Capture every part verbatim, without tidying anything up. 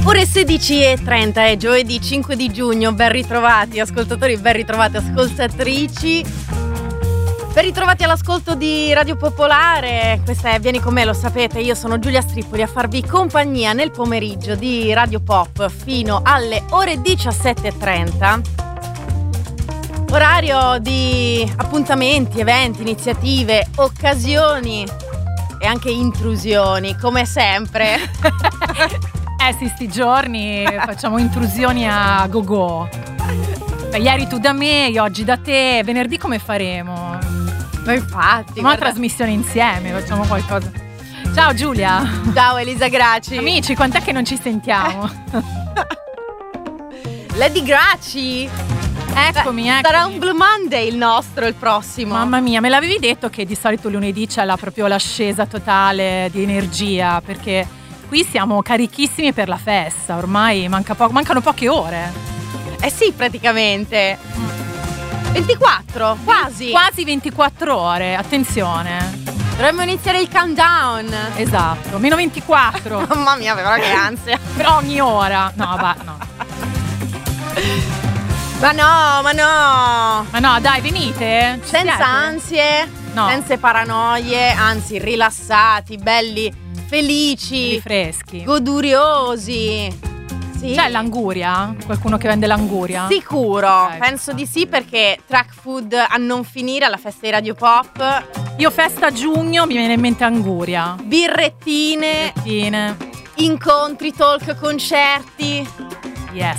Ore sedici e trenta è giovedì cinque di giugno, ben ritrovati ascoltatori, ben ritrovate ascoltatrici, ben ritrovati all'ascolto di Radio Popolare. Questa è Vieni con me, lo sapete, io sono Giulia Strippoli a farvi compagnia nel pomeriggio di Radio Pop fino alle ore diciassette e trenta. Orario di appuntamenti, eventi, iniziative, occasioni e anche intrusioni, come sempre. Eh sì, sti giorni facciamo intrusioni a go-go. Ieri tu da me, io oggi da te. Venerdì come faremo? Ma infatti, una guarda... trasmissione insieme, facciamo qualcosa. Ciao Giulia. Ciao Elisa Graci. Amici, quant'è che non ci sentiamo? Lady Graci. Eccomi, eccomi. Sarà un Blue Monday il nostro, il prossimo. Mamma mia, me l'avevi detto che di solito lunedì c'è la, proprio l'ascesa totale di energia, perché qui siamo carichissimi per la festa, ormai manca po- mancano poche ore. Eh sì, praticamente. ventiquattro, quasi. Quasi ventiquattro ore, attenzione. Dovremmo iniziare il countdown. Esatto, meno ventiquattro. Mamma mia, però che ansia. Per ogni ora. No, va, no. Ma no, ma no. Ma no, dai, venite. Ci senza siete? ansie, no. Senza paranoie, anzi rilassati, belli, felici, freschi, goduriosi. Sì. C'è l'anguria? Qualcuno che vende l'anguria? Sicuro, okay, penso di sì, perché track food a non finire alla festa di Radio Pop. Io festa a giugno, mi viene in mente anguria. Birrettine, Birrettine. Incontri, talk, concerti. Yes.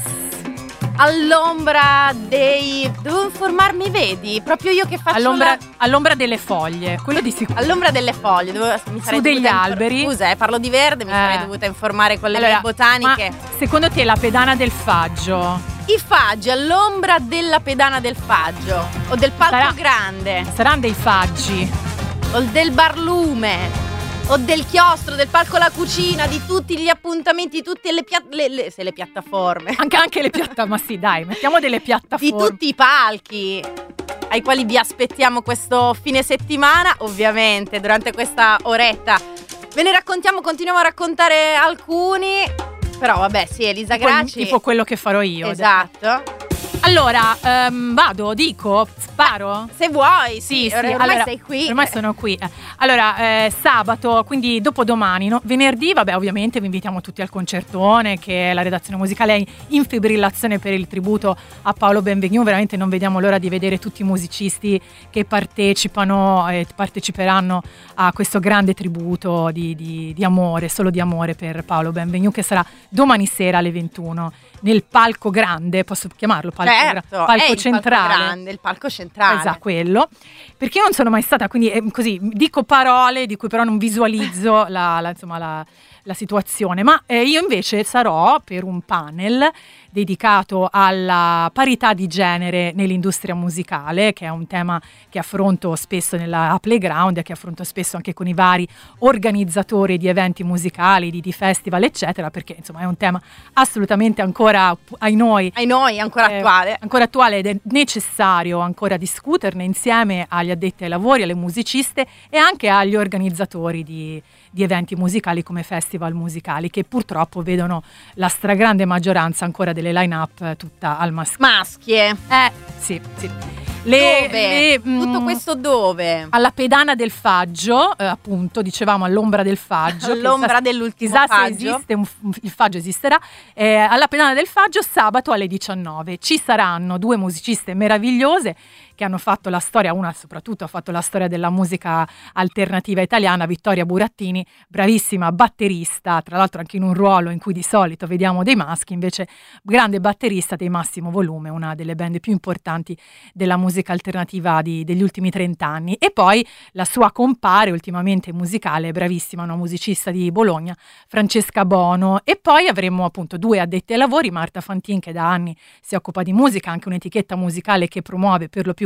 All'ombra dei... Devo informarmi, vedi? Proprio io che faccio all'ombra, la... all'ombra delle foglie, quello di sicuro. All'ombra delle foglie, Devo... mi sarei su degli alberi. Infor... Scusa, eh, parlo di verde, mi eh. sarei dovuta informare con le allora, mie botaniche. Ma secondo te la pedana del Faggio? I faggi, all'ombra della pedana del Faggio o del palco Sarà... grande. Saranno dei faggi. O del barlume. O del chiostro, del palco la cucina, di tutti gli appuntamenti, tutte le, pia- le, le, se le piattaforme. Anche, anche le piattaforme, ma sì dai, mettiamo delle piattaforme. Di tutti i palchi ai quali vi aspettiamo questo fine settimana, ovviamente, durante questa oretta. Ve ne raccontiamo, continuiamo a raccontare alcuni, però vabbè, sì, Elisa Graci. Tipo quello che farò io. Esatto. Allora, um, vado, dico, sparo? Se vuoi, sì, sì, sì ormai allora, sei qui. Ormai sono qui. Allora, eh, sabato, quindi dopodomani, no? Venerdì, vabbè, ovviamente vi invitiamo tutti al concertone, che la redazione musicale è in fibrillazione per il tributo a Paolo Benvenu. Veramente non vediamo l'ora di vedere tutti i musicisti che partecipano e parteciperanno a questo grande tributo di, di, di amore, solo di amore per Paolo Benvenu, che sarà domani sera alle ventuno nel palco grande, posso chiamarlo palco, certo, gra- palco è il centrale? Palco grande, il palco centrale. Esatto, quello. Perché io non sono mai stata, quindi eh, così dico parole di cui però non visualizzo la, la, insomma, la, la situazione. Ma eh, io invece sarò per un panel dedicato alla parità di genere nell'industria musicale, che è un tema che affronto spesso nella Playground e che affronto spesso anche con i vari organizzatori di eventi musicali, di, di festival, eccetera, perché insomma è un tema assolutamente ancora, ai noi, ai noi ancora eh, attuale. Ancora attuale ed è necessario ancora discuterne insieme agli addetti ai lavori, alle musiciste e anche agli organizzatori di, di eventi musicali come festival musicali, che purtroppo vedono la stragrande maggioranza ancora delle line-up tutta al maschile. Maschie. Eh, sì, sì. Le, dove? Le, Tutto mh, questo dove? Alla pedana del Faggio, eh, appunto, dicevamo all'ombra del Faggio. All'ombra dell'ultimo chissà Faggio. se esiste, un, il Faggio esisterà. Eh, alla pedana del Faggio sabato alle diciannove. Ci saranno due musiciste meravigliose che hanno fatto la storia, una soprattutto ha fatto la storia della musica alternativa italiana, Vittoria Burattini, bravissima batterista, tra l'altro anche in un ruolo in cui di solito vediamo dei maschi, invece grande batterista dei Massimo Volume, una delle band più importanti della musica alternativa di, degli ultimi trent'anni. E poi la sua compare ultimamente musicale, bravissima, una musicista di Bologna, Francesca Bono. E poi avremo appunto due addetti ai lavori, Marta Fantin, che da anni si occupa di musica, anche un'etichetta musicale che promuove per lo più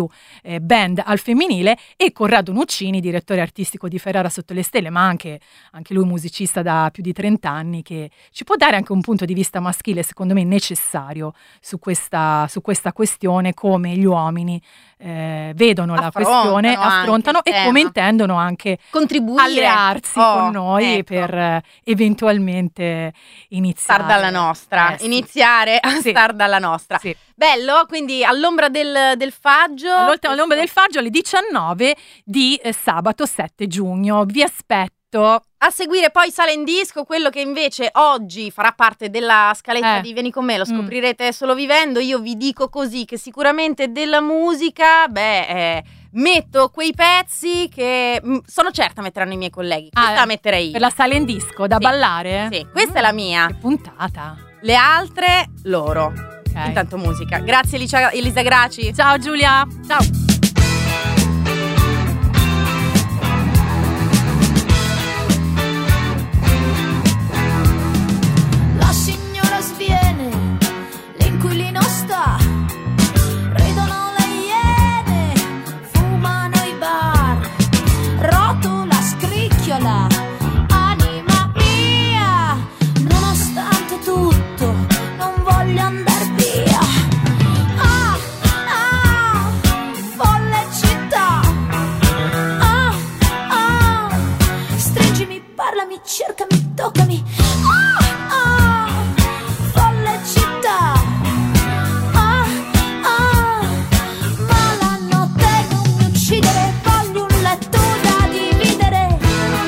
più eh, band al femminile, e Corrado Nuccini, direttore artistico di Ferrara Sotto le Stelle, ma anche, anche lui musicista da più di trenta anni, che ci può dare anche un punto di vista maschile, secondo me necessario, su questa, su questa questione, come gli uomini eh, vedono la questione, affrontano e come intendono anche contribuire, allearsi oh, con noi, ecco, per eh, eventualmente iniziare. Star dalla nostra, eh, sì. iniziare a sì. star dalla nostra. Sì. Bello, quindi all'ombra del, del faggio. All'ombra, all'ombra del faggio alle diciannove di eh, sabato sette giugno. Vi aspetto. A seguire poi Sala in Disco, quello che invece oggi farà parte della scaletta eh. di Vieni con me, lo scoprirete mm. solo vivendo. Io vi dico così, che sicuramente della musica, beh, eh, metto quei pezzi che mh, sono certa metteranno i miei colleghi. Questa ah, la metterei io. Per la Sala in Disco, da sì. ballare? Sì, questa mm. è la mia. Che puntata. Le altre, loro. Okay. Intanto musica. Grazie Elisa, Elisa Graci. Ciao Giulia. Ciao. L'inquilino sta, ridono le iene, fumano i bar, rotola, scricchiola, anima mia, nonostante tutto non voglio andar via. Ah, ah, folle città, ah, ah, stringimi, parlami, cercami, toccami, ah, ah, folle città. Voglio un letto da dividere.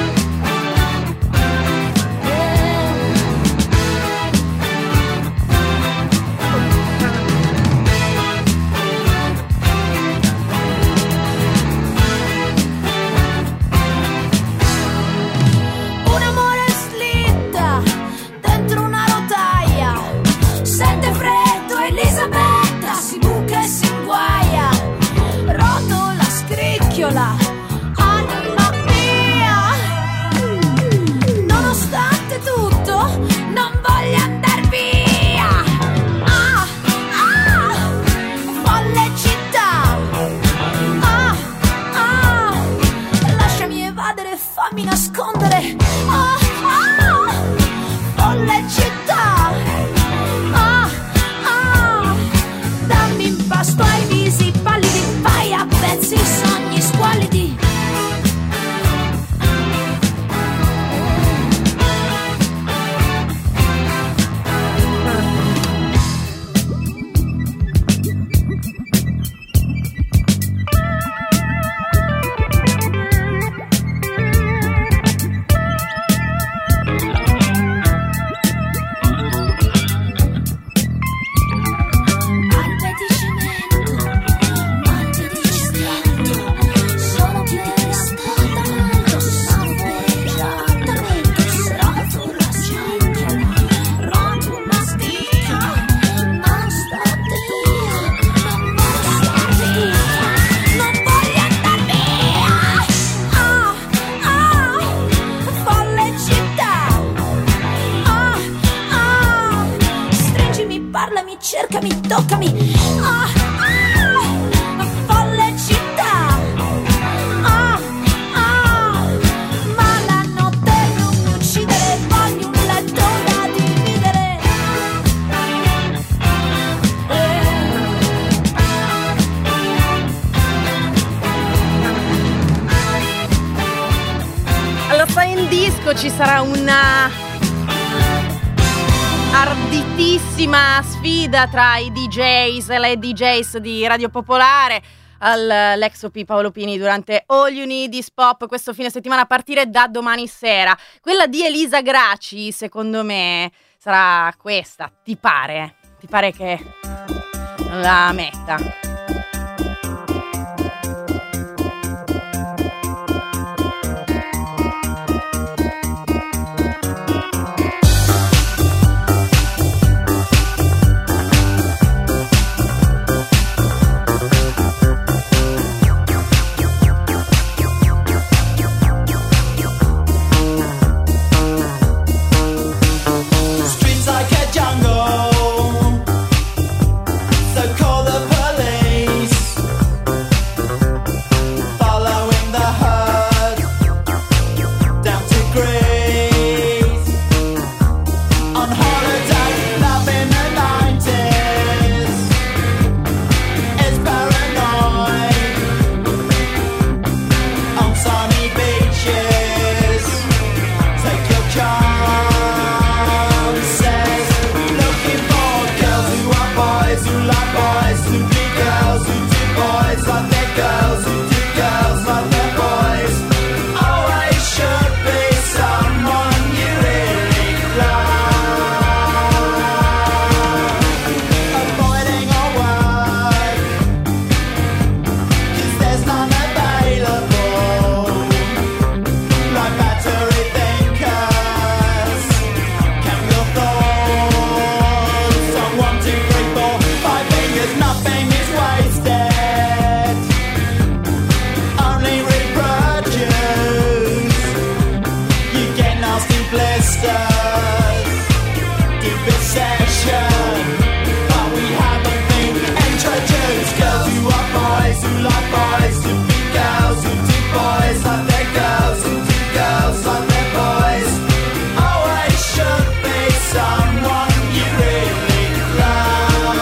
Un amore slitta dentro una rotaia, sente freddo Elisabetta, si buca e si inguaia, rotola, scricchiola, anima mia, nonostante tutto non voglio andar via. Ah, ah, folle città, ah, ah, lasciami evadere, fammi nascondere. Ah, ah, folle città, ah, ah, dammi in pasto ai visi pallidi, fai a pezzi sogni squallidi. Cercami, toccami, ah, ah, folle città, ah, ah, ma la notte non mi uccidere, voglio un letto da dividere. Alla Sala in Disco ci sarà una arditissima sfida tra i D Js e le D Js di Radio Popolare all'Ex O P Paolo Pini durante All You Need Is Pop questo fine settimana a partire da domani sera. Quella di Elisa Graci, secondo me, sarà questa. Ti pare? Ti pare che la metta? Streets like a jungle, so call the police. masters. Deep obsession, but we haven't been introduced. Girls who are boys, who like boys, who be girls, who do boys like their girls, who do girls like their boys. Always should be someone you really love.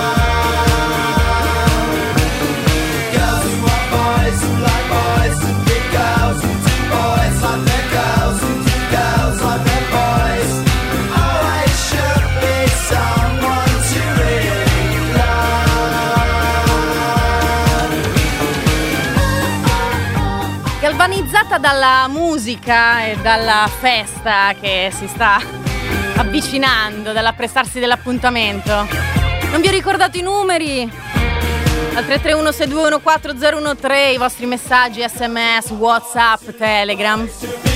Girls who are boys, who like boys, who be girls, who do boys like their girls, who do girls like their boys. Always should be someone to really love. Galvanizzata dalla musica e dalla festa che si sta avvicinando, dall'apprestarsi dell'appuntamento. Non vi ho ricordato i numeri? Al tre tre uno sei due uno quattro zero uno tre, i vostri messaggi, sms, whatsapp, telegram.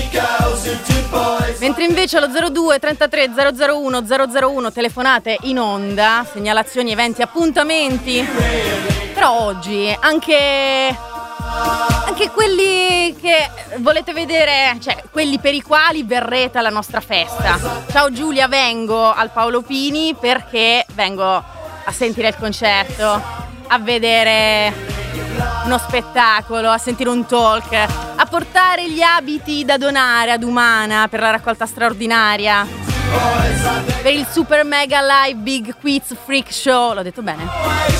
Mentre invece allo zero due trentatré zero zero uno zero zero uno telefonate in onda, segnalazioni, eventi, appuntamenti. Però oggi anche anche quelli che volete vedere, cioè quelli per i quali verrete alla nostra festa. Ciao Giulia, vengo al Paolo Pini perché vengo a sentire il concerto, a vedere uno spettacolo, a sentire un talk, a portare gli abiti da donare ad Umana per la raccolta straordinaria, per il Super Mega Live Big Quiz Freak Show. L'ho detto bene?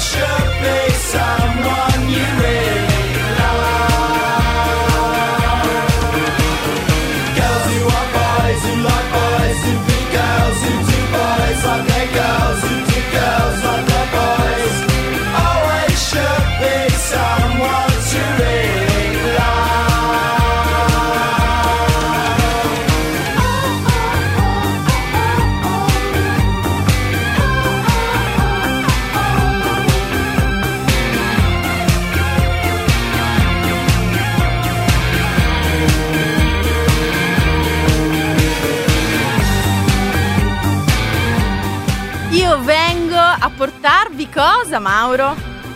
Io vengo a portarvi cosa, Mauro?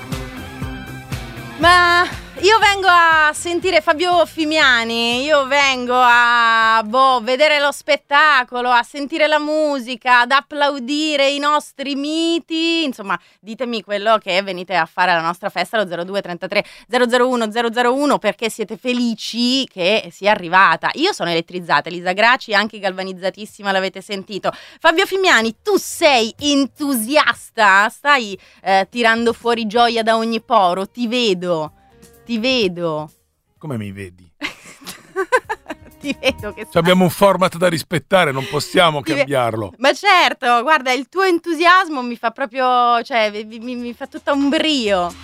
Ma io vengo a sentire Fabio Fimiani, io vengo a boh, vedere lo spettacolo, a sentire la musica, ad applaudire i nostri miti. Insomma, ditemi quello che venite a fare alla nostra festa allo zero due trentatré zero zero uno zero zero uno, perché siete felici che sia arrivata. Io sono elettrizzata, Elisa Graci anche galvanizzatissima, l'avete sentito. Fabio Fimiani, tu sei entusiasta, stai eh, tirando fuori gioia da ogni poro, ti vedo. Ti vedo. Come mi vedi? Ti vedo che Cioè, abbiamo un format da rispettare, non possiamo Ti ve- cambiarlo. Ma certo, guarda, il tuo entusiasmo mi fa proprio, cioè, mi, mi- mi fa tutta un brio.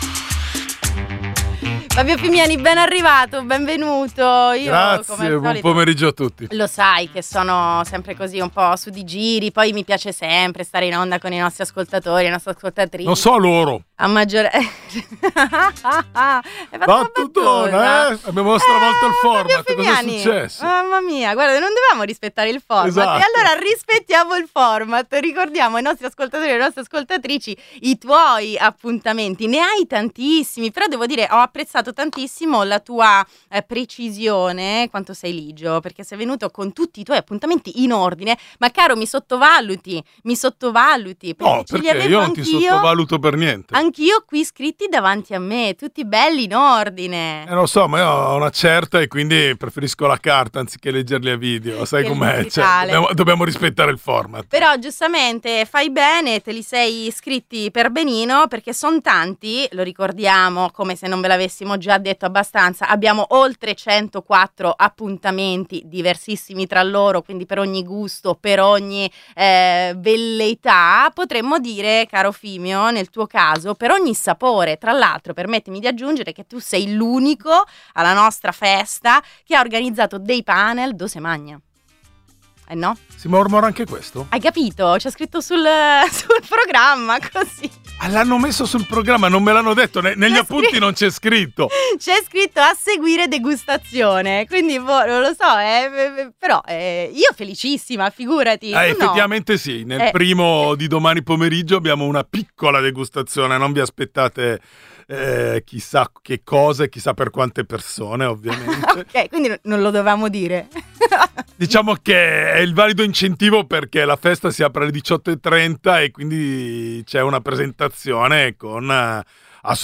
Fabio Fimiani, ben arrivato, benvenuto. Io, come Grazie, al buon solito, pomeriggio a tutti. lo sai che sono sempre così un po' su di giri, poi mi piace sempre stare in onda con i nostri ascoltatori, le nostre ascoltatrici. Non so loro. A maggiore... Hai fatto una Battutona, battuta. eh? Abbiamo stravolto il Eh, format, Fabio cosa è Fimiani, successo? Mamma mia, guarda, non dovevamo rispettare il format. Esatto. E allora rispettiamo il format, ricordiamo ai nostri ascoltatori e alle nostre ascoltatrici i tuoi appuntamenti. Ne hai tantissimi, però devo dire, ho apprezzato tantissimo la tua eh, precisione, quanto sei ligio, perché sei venuto con tutti i tuoi appuntamenti in ordine. Ma caro, mi sottovaluti, mi sottovaluti, perché No, ce li perché avevo io non ti anch'io. sottovaluto per niente. Anch'io qui scritti davanti a me, tutti belli in ordine. Eh, lo so, ma io ho una certa e quindi preferisco la carta anziché leggerli a video. Sai Che com'è? Cioè, digitale. dobbiamo, dobbiamo rispettare il format. Però giustamente fai bene, te li sei scritti per benino, perché sono tanti, lo ricordiamo come se non ve l'avessimo già detto abbastanza. Abbiamo oltre centoquattro appuntamenti diversissimi tra loro, quindi per ogni gusto, per ogni eh, velleità. Potremmo dire, caro Fimio, nel tuo caso, per ogni sapore. Tra l'altro, permettimi di aggiungere che tu sei l'unico alla nostra festa che ha organizzato dei panel do se magna. Eh no? Si mormora anche questo? Hai capito? C'è scritto sul, sul programma, così. Ah, l'hanno messo sul programma, non me l'hanno detto, ne- negli C'è appunti scritto- non c'è scritto. C'è scritto a seguire degustazione, quindi boh, non lo so, eh, però eh, io felicissima, figurati. Ah, tu no? effettivamente sì, nel Eh. primo di domani pomeriggio abbiamo una piccola degustazione, non vi aspettate eh, chissà che cose, chissà per quante persone ovviamente. Ok, quindi non lo dovevamo dire. Diciamo che è il valido incentivo perché la festa si apre alle diciotto e trenta e quindi c'è una presentazione con eh, a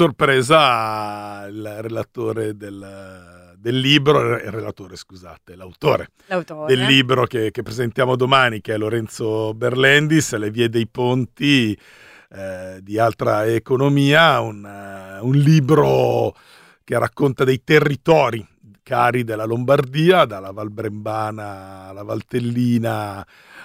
sorpresa il relatore del, del libro, il relatore scusate, l'autore, L'autore. del libro che, che presentiamo domani, che è Lorenzo Berlendis, Le vie dei ponti eh, di altra economia, un, uh, un libro che racconta dei territori cari della Lombardia, dalla Val Brembana alla Valtellina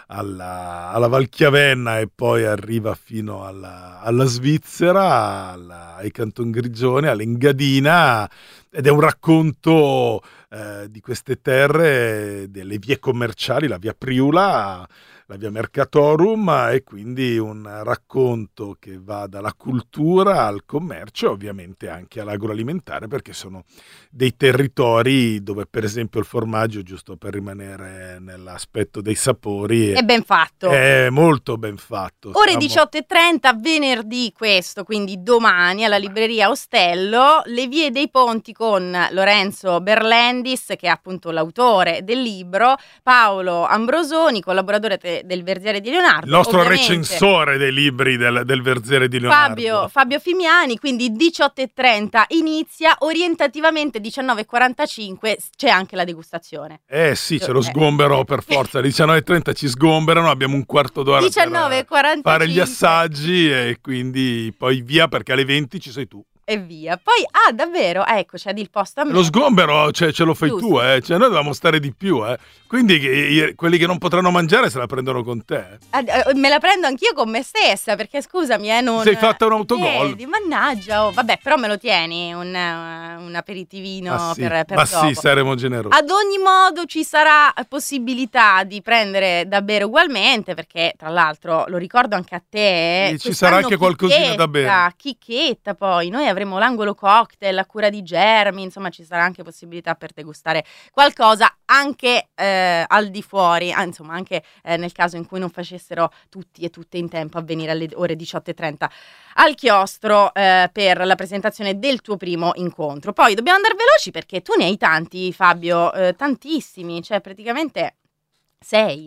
alla, alla Val Chiavenna e poi arriva fino alla, alla Svizzera, alla, ai Canton Grigioni, all'Engadina, ed è un racconto eh, di queste terre, delle vie commerciali, la via Priula, la via Mercatorum, e quindi un racconto che va dalla cultura al commercio e ovviamente anche all'agroalimentare, perché sono dei territori dove per esempio il formaggio, giusto per rimanere nell'aspetto dei sapori, È ben fatto. è molto ben fatto. Ore Siamo- diciotto e trenta, venerdì questo, quindi domani alla libreria Ostello, Le vie dei ponti con Lorenzo Berlendis, che è appunto l'autore del libro, Paolo Ambrosoni, collaboratore te- del Verziere di Leonardo. il nostro ovviamente recensore dei libri del, del Verziere di Leonardo. Fabio, Fabio Fimiani, quindi diciotto e trenta inizia, orientativamente diciannove e quarantacinque c'è anche la degustazione. Eh sì, ce lo Eh. sgombero per forza, alle diciannove e trenta ci sgomberano, abbiamo un quarto d'ora diciannove e per quarantacinque fare gli assaggi e quindi poi via perché alle venti ci sei tu. e via. Poi, ah davvero, ecco, c'è il posto a me. Lo sgombero cioè, ce lo fai Giusto. tu, eh. Cioè, noi dobbiamo stare di più, eh. Quindi che- i- quelli che non potranno mangiare se la prendono con te. Ah, eh, me la prendo anch'io con me stessa, perché scusami, eh, non... Ti sei fatta un autogol. Vedi, mannaggia, oh, vabbè, però me lo tieni un, eh, un aperitivino Ma sì, per, per ma dopo. sì, saremo generosi. Ad ogni modo ci sarà possibilità di prendere da bere ugualmente, perché tra l'altro lo ricordo anche a te. Sì, ci sarà quest'anno anche qualcosina da bere. chicchetta, Chicchetta poi, noi avremo l'angolo cocktail a cura di Germi, insomma ci sarà anche possibilità per degustare qualcosa anche eh, al di fuori, ah, insomma anche eh, nel caso in cui non facessero tutti e tutte in tempo a venire alle ore diciotto e trenta al chiostro eh, per la presentazione del tuo primo incontro. Poi dobbiamo andare veloci perché tu ne hai tanti, Fabio, eh, tantissimi, cioè praticamente sei,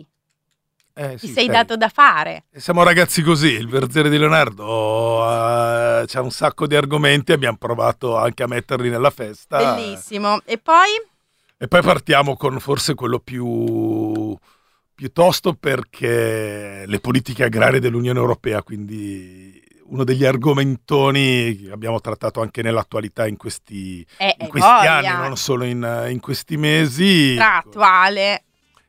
Eh, ti sì, sei sei. dato da fare. Siamo ragazzi così, il Verziere di Leonardo eh, c'ha un sacco di argomenti, abbiamo provato anche a metterli nella festa. Bellissimo. E poi? E poi partiamo con forse quello più piuttosto perché le politiche agrarie dell'Unione Europea, quindi uno degli argomentoni che abbiamo trattato anche nell'attualità in questi, Eh, in eh, questi voglia. anni, non solo in, in questi mesi. Tra attuale.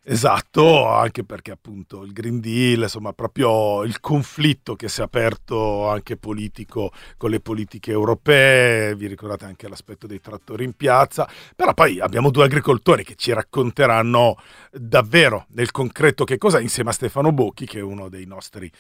Esatto, anche perché appunto il Green Deal, insomma proprio il conflitto che si è aperto anche politico con le politiche europee, vi ricordate anche l'aspetto dei trattori in piazza, però poi abbiamo due agricoltori che ci racconteranno davvero nel concreto che cos'è, insieme a Stefano Bocchi, che è uno dei nostri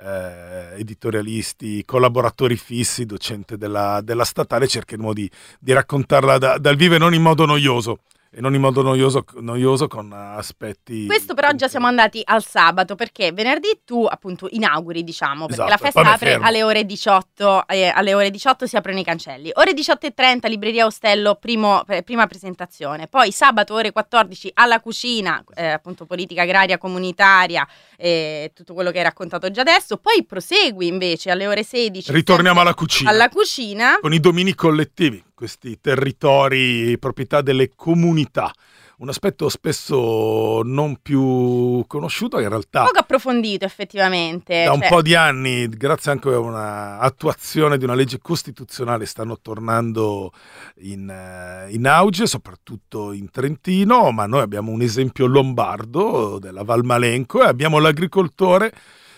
eh, editorialisti, collaboratori fissi, docente della, della statale, cercheremo di, di raccontarla da, dal vivo e non in modo noioso. E non in modo noioso, noioso con aspetti... Questo però già siamo andati al sabato, perché venerdì tu appunto inauguri, diciamo, perché Esatto, la e festa poi mi apre fermo. alle ore diciotto, eh, alle ore diciotto si aprono i cancelli. Ore diciotto e trenta libreria Ostello, primo, eh, prima presentazione. Poi sabato ore quattordici alla cucina, eh, appunto politica agraria comunitaria, eh, tutto quello che hai raccontato già adesso. Poi prosegui invece alle ore sedici. Ritorniamo sempre alla cucina. Alla cucina. Con i domini collettivi, questi territori, proprietà delle comunità. Un aspetto spesso non più conosciuto, in realtà Poco approfondito effettivamente. da un cioè- po' di anni, grazie anche a una attuazione di una legge costituzionale, stanno tornando in, eh, in auge, soprattutto in Trentino, ma noi abbiamo un esempio lombardo della Val Malenco e abbiamo l'agricoltore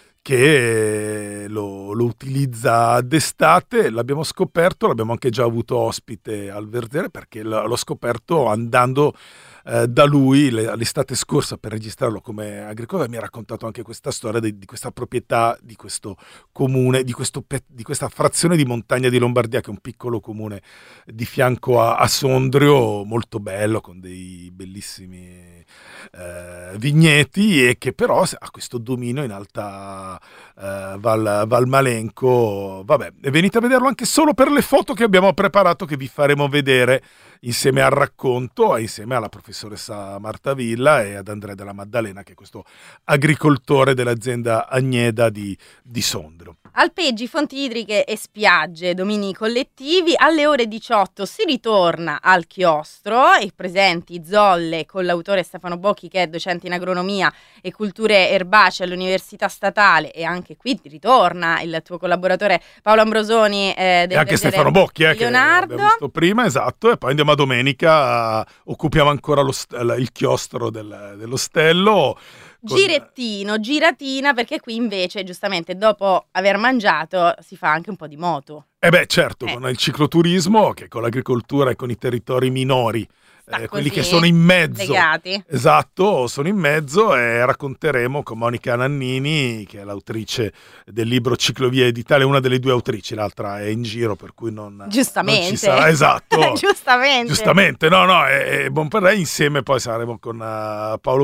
che lo, lo utilizza d'estate. L'abbiamo scoperto, l'abbiamo anche già avuto ospite al Verziere, perché l- l'ho scoperto andando eh, da lui le- l'estate scorsa per registrarlo come agricoltore. Mi ha raccontato anche questa storia di, di questa proprietà, di questo comune, di, questo pe- di questa frazione di montagna di Lombardia, che è un piccolo comune di fianco a, a Sondrio, molto bello, con dei bellissimi eh, vigneti, e che però ha questo dominio in alta eh, Val, Val Malenco. Vabbè, venite a vederlo anche solo per le foto che abbiamo preparato, che vi faremo vedere insieme al racconto e insieme alla professoressa Marta Villa e ad Andrea della Maddalena, che è questo agricoltore dell'azienda Agneda di, di Sondrio. Alpeggi, fonti idriche e spiagge, domini collettivi. Alle ore diciotto si ritorna al chiostro e presenti zolle con l'autore Stefano Bocchi, che è docente in agronomia e culture erbacee all'Università Statale, e anche qui ritorna il tuo collaboratore Paolo Ambrosoni eh, del e anche Vergere Stefano Bocchi, eh, che Leonardo. abbiamo visto prima, esatto, e poi andiamo a domenica, uh, occupiamo ancora lo st- il chiostro del, dell'ostello. Con... Girettino, giratina, perché qui invece giustamente dopo aver mangiato si fa anche un po' di moto. Eh beh, certo, Eh. con il cicloturismo, che con l'agricoltura e con i territori minori, Sta eh, quelli così, che sono in mezzo, legati. esatto, sono in mezzo, e racconteremo con Monica Nannini, che è l'autrice del libro Ciclovie d'Italia, una delle due autrici, l'altra è in giro, per cui non, Giustamente. non ci sarà, esatto. Giustamente. Giustamente, no, no, è, è buon per lei. Insieme poi saremo con uh, Paolo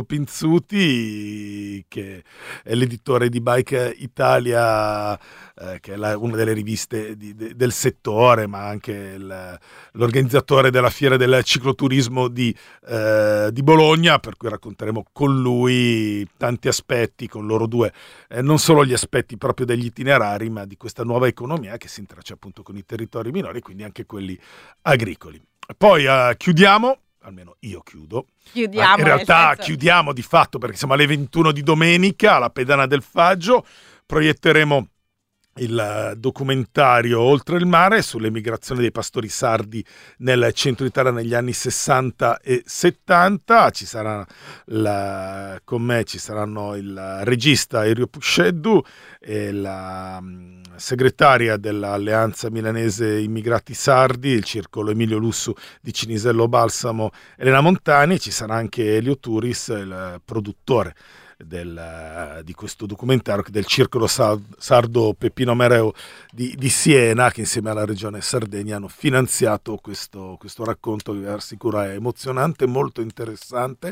Pinzuti, che è l'editore di Bike Italia, eh, che è la, una delle riviste di, de, del settore, ma anche il, l'organizzatore della fiera del cicloturismo di, eh, di Bologna, per cui racconteremo con lui tanti aspetti, con loro due, eh, non solo gli aspetti proprio degli itinerari, ma di questa nuova economia che si intreccia appunto con i territori minori, quindi anche quelli agricoli. Poi uh, chiudiamo, almeno io chiudo. Chiudiamo. In realtà nel senso... chiudiamo di fatto, perché siamo alle ventuno di domenica, alla Pedana del Faggio. Proietteremo il documentario Oltre il mare sull'emigrazione dei pastori sardi nel centro Italia negli anni sessanta e settanta. Ci sarà la, con me ci saranno il regista Erio Pusceddu e la um, segretaria dell'Alleanza Milanese Immigrati Sardi, il circolo Emilio Lussu di Cinisello Balsamo, Elena Montani. Ci sarà anche Elio Turis, il produttore Del, di questo documentario, del circolo sardo Peppino Mereu di, di Siena, che insieme alla regione Sardegna hanno finanziato questo, questo racconto, che vi assicuro è emozionante, molto interessante.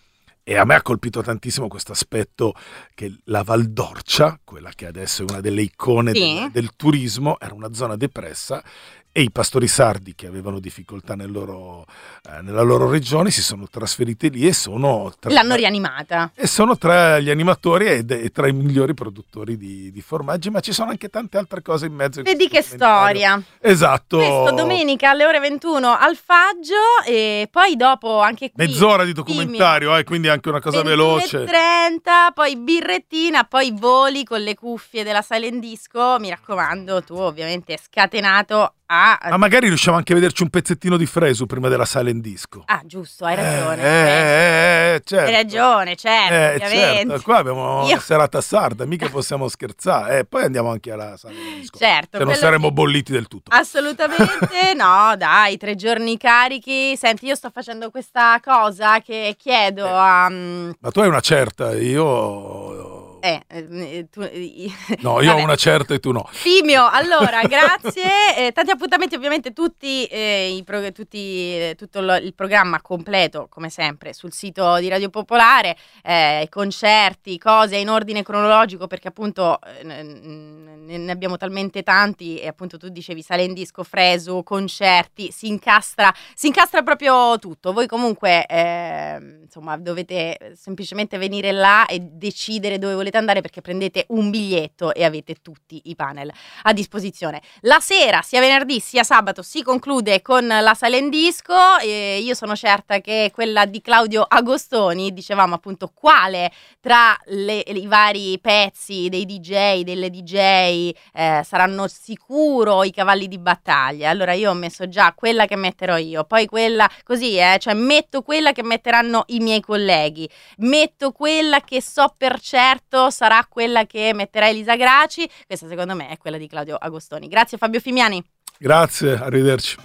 E a me ha colpito tantissimo questo aspetto, che la Val d'Orcia, quella che adesso è una delle icone Sì. del, del turismo, era una zona depressa, e i pastori sardi, che avevano difficoltà nel loro, eh, nella loro regione, si sono trasferiti lì e sono tra, L'hanno rianimata. e sono tra gli animatori e, de, e tra i migliori produttori di, di formaggi, ma ci sono anche tante altre cose in mezzo. in Vedi che questo documentario. storia. Esatto. Questo domenica alle ore ventuno al Faggio, e poi dopo anche qui Mezz'ora di documentario, eh, quindi anche una cosa veloce. ventuno e trenta, poi birrettina, poi voli con le cuffie della Silent Disco. Mi raccomando, tu ovviamente scatenato a... Ma magari riusciamo anche a vederci un pezzettino di Fresu prima della Silent Disco. Ah, giusto, hai ragione. Eh, eh, eh, certo. Hai ragione, certo, Eh, ovviamente. certo, qua abbiamo Io- una serata sarda, mica possiamo scherzare. Eh, poi andiamo anche alla Silent Disco. Certo, Se non quello saremmo sì. bolliti del tutto. Assolutamente no, dai, tre giorni carichi. Senti, io sto facendo questa cosa che chiedo a... mm, Ma tu hai una certa, io... Eh, eh, tu, eh, No, io vabbè. ho una certa e tu no. Simio, allora, grazie. Eh, tanti appuntamenti, ovviamente tutti, eh, i pro- tutti eh, tutto lo- il programma completo, come sempre, sul sito di Radio Popolare, eh, concerti, cose in ordine cronologico, perché appunto eh, n- ne abbiamo talmente tanti, e appunto tu dicevi Silent Disco, Fresu, concerti, si incastra, si incastra proprio tutto. Voi comunque, eh, insomma, dovete semplicemente venire là e decidere dove volete andare, perché prendete un biglietto e avete tutti i panel a disposizione. La sera, sia venerdì sia sabato, si conclude con la Silent Disco, e io sono certa che quella di Claudio Agostoni, dicevamo appunto quale tra le, i vari pezzi dei D J, delle D J, eh, saranno sicuro i cavalli di battaglia. Allora io ho messo già quella che metterò io, poi quella così, eh, cioè metto quella che metteranno i miei colleghi, metto quella che so per certo sarà quella che metterà Elisa Graci. Questa secondo me è quella di Claudio Agostoni. Grazie Fabio Fimiani. Grazie, arrivederci.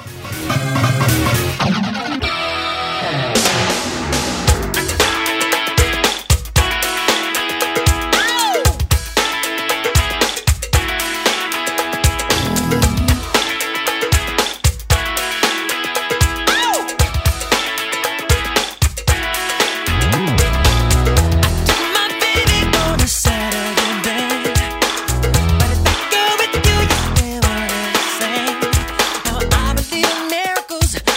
My baby on a Saturday night, but if I go with you, you stay what I'm saying. Now I believe in miracles.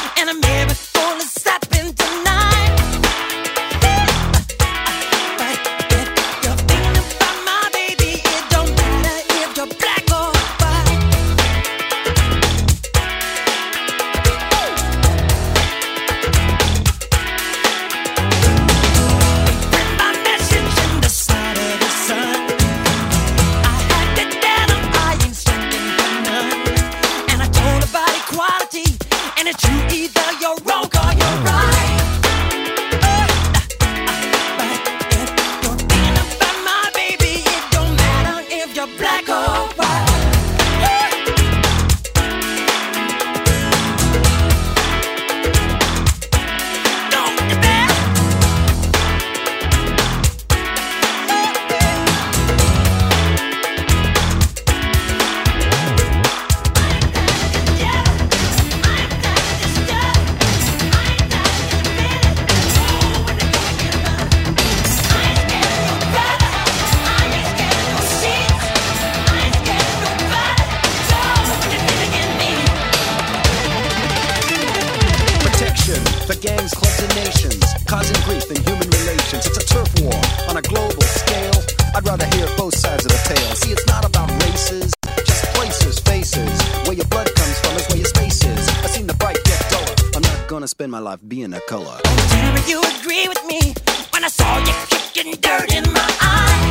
gangs, clubs, and nations, causing grief in human relations. It's a turf war on a global scale. I'd rather hear both sides of the tale. See, it's not about races, just places, faces. Where your blood comes from is where your space is. I've seen the bright get duller. I'm not gonna spend my life being a color. Tell me you agree with me when I saw you kicking dirt in my eye.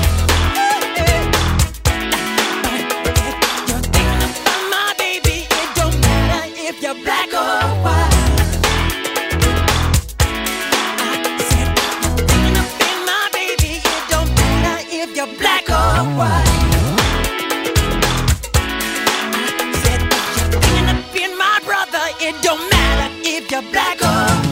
You're thinking about my baby. It don't matter if you're black or white. I said you're thinking about my baby. It don't matter if you're black or white. I said you're thinking about my brother. It don't matter if you're black or white.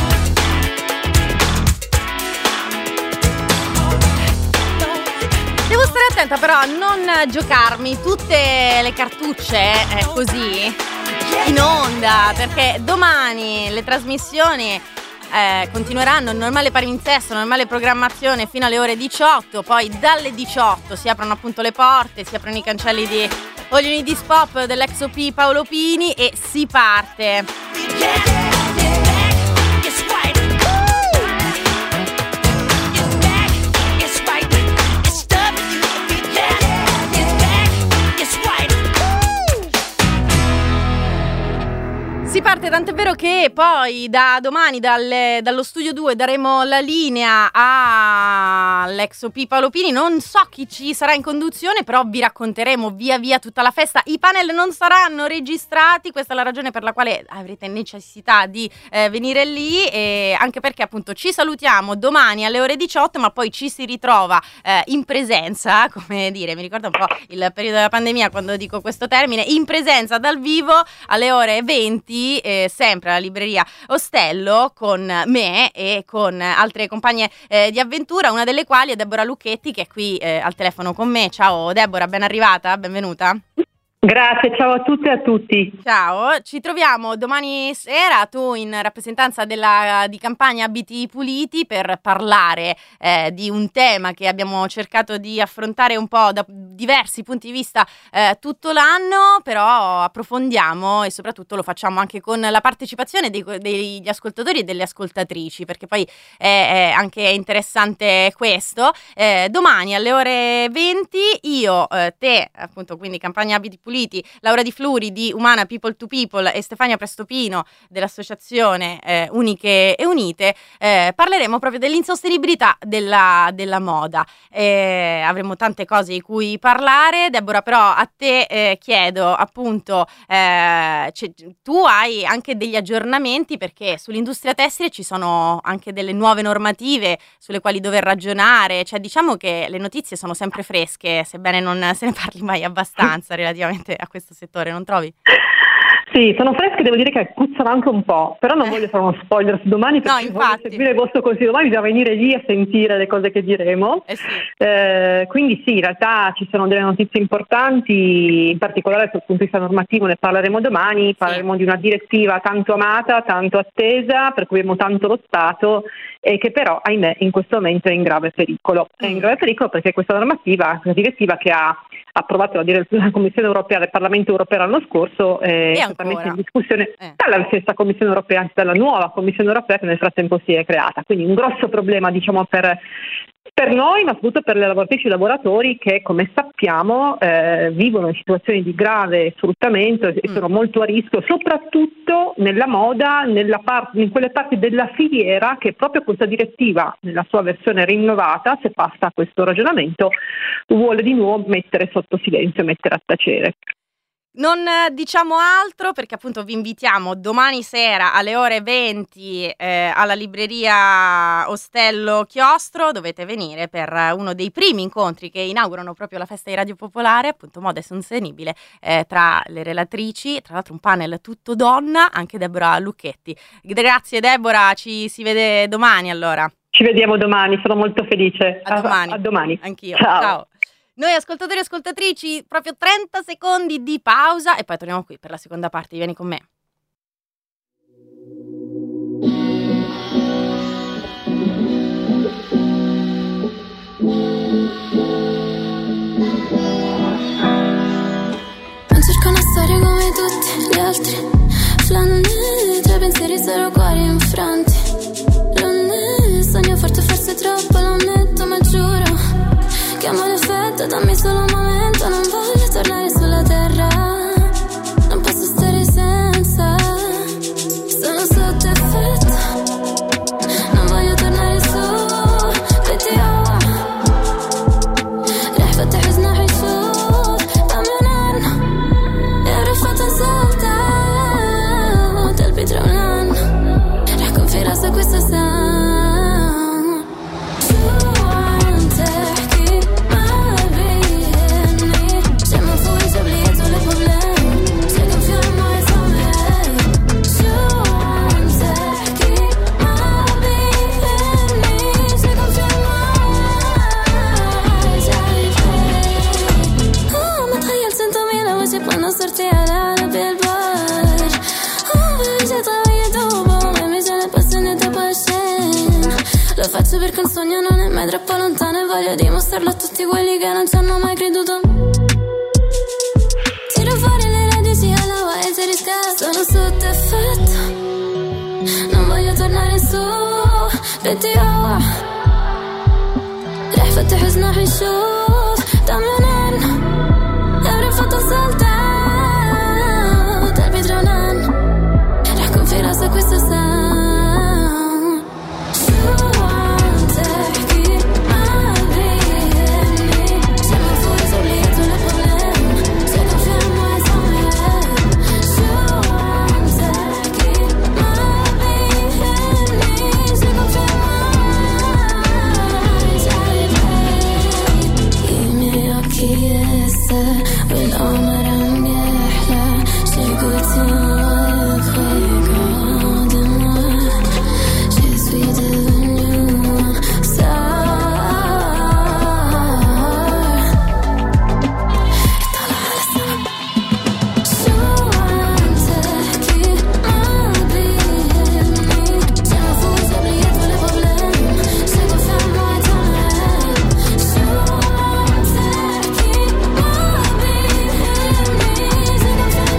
Devo stare attenta però a non giocarmi tutte le cartucce eh, così in onda, perché domani le trasmissioni eh, continueranno in normale palinsesto, normale programmazione fino alle ore diciotto, poi dalle diciotto si aprono appunto le porte, si aprono i cancelli di All You Need Is Pop dell'ex O P Paolo Pini e si parte. Si parte, tant'è vero che poi da domani dalle, dallo studio due daremo la linea all'ex O P Paolo Pini. Non so chi ci sarà in conduzione, però vi racconteremo via via tutta la festa. I panel non saranno registrati, questa è la ragione per la quale avrete necessità di eh, venire lì, e anche perché appunto ci salutiamo domani alle ore diciotto, ma poi ci si ritrova eh, in presenza, come dire, mi ricorda un po' il periodo della pandemia quando dico questo termine, in presenza dal vivo alle ore venti. Eh, sempre alla libreria Ostello con me e con altre compagne eh, di avventura, una delle quali è Deborah Lucchetti, che è qui eh, al telefono con me. Ciao Deborah, ben arrivata, benvenuta. Grazie, ciao a tutte e a tutti. Ciao, ci troviamo domani sera, tu in rappresentanza della, di campagna Abiti Puliti, per parlare eh, di un tema che abbiamo cercato di affrontare un po' da diversi punti di vista eh, tutto l'anno, però approfondiamo e soprattutto lo facciamo anche con la partecipazione dei, degli ascoltatori e delle ascoltatrici, perché poi è, è anche interessante questo. Eh, domani alle ore venti io, eh, te, appunto, quindi campagna Abiti Puliti, Laura Di Fluri di Umana People to People e Stefania Prestopino dell'associazione eh, Uniche e Unite eh, parleremo proprio dell'insostenibilità della, della moda. Eh, avremo tante cose di cui parlare. Deborah, però a te eh, chiedo appunto, eh, cioè, tu hai anche degli aggiornamenti, perché sull'industria tessile ci sono anche delle nuove normative sulle quali dover ragionare, cioè diciamo che le notizie sono sempre fresche, sebbene non se ne parli mai abbastanza relativamente a questo settore, non trovi? Sì, sono fresche, devo dire che puzzano anche un po', però non voglio fare uno spoiler su domani, perché no, voglio seguire il vostro consiglio domani, bisogna venire lì a sentire le cose che diremo. Eh sì. eh, quindi sì, in realtà ci sono delle notizie importanti, in particolare dal punto di vista normativo ne parleremo domani, parleremo sì. di una direttiva tanto amata, tanto attesa, per cui abbiamo tanto lottato e che però, ahimè, in questo momento è in grave pericolo. È in grave pericolo perché questa normativa, questa direttiva che ha approvato la, dire- la Commissione Europea del Parlamento Europeo l'anno scorso, eh, è totalmente in discussione eh. dalla stessa Commissione Europea, anzi dalla nuova Commissione Europea che nel frattempo si è creata. Quindi un grosso problema, diciamo, per, per noi, ma soprattutto per le lavoratrici e i lavoratori che, come sappiamo, eh, vivono in situazioni di grave sfruttamento e mm. sono molto a rischio, soprattutto nella moda, nella parte, in quelle parti della filiera che proprio questa direttiva, nella sua versione rinnovata, se passa a questo ragionamento, vuole di nuovo mettere sotto silenzio, mettere a tacere. Non diciamo altro, perché appunto vi invitiamo domani sera alle ore venti eh, alla libreria Ostello Chiostro. Dovete venire per uno dei primi incontri che inaugurano proprio la festa di Radio Popolare, appunto moda sostenibile, eh, tra le relatrici, tra l'altro un panel tutto donna, anche Deborah Lucchetti. Grazie Deborah, ci si vede domani allora. Ci vediamo domani, sono molto felice. A domani. A, a domani. Anch'io. Ciao. Ciao. Noi ascoltatori e ascoltatrici, proprio trenta secondi di pausa e poi torniamo qui per la seconda parte. Vieni con me. Non cerco una storia come tutti gli altri, flanne tra pensieri solo cuori infranti. Dammi solo un momento, non voglio tornare sulla terra, non posso stare senza, sono sotto effetto, non voglio tornare su, بدي أوعى رح فتح جناحي شوف طمنان يا رفقة صوتك قلبي ترونان رح كون في راسك questa sound شو عم تحكي ما بيهمني شي من فوق جبليات ولا بروبليم شي كان في عمري صامت شو عم تحكي ما بيهمني شي كان في عمري جاي آه ما تخيلت انت ميلا وجهك ما نصرتي على قلبي البار آه برجع طويل دوبه وما mi viene passione da passion lo faccio perché un sogno non è mai troppo lontano e voglio dimostrarlo a tutti quelli che non ci hanno mai creduto tiro fuori le radici all'aua e ti riscatto sono sotto effetto non voglio tornare su بدي أوعى رح فتح جناحي شوف طمنان يا رفقة صوتك قلبي ترونان رح كون في راسك questa sound شو عم تحكي ما بيهمني شي من فوق جبليات ولا بروبليم شي كان في عمري صامت شو عم تحكي ما بيهمني شي كان في عمري جاي i miei occhi esse والقمر عم يحلى شي قلت Je suis devenue star طالعة على السما شو عم تحكي ما بيهمني شي من فوق جبليات ولا بروبليم شي كان في عمري صامت شو عم تحكي ما بيهمني شي كان في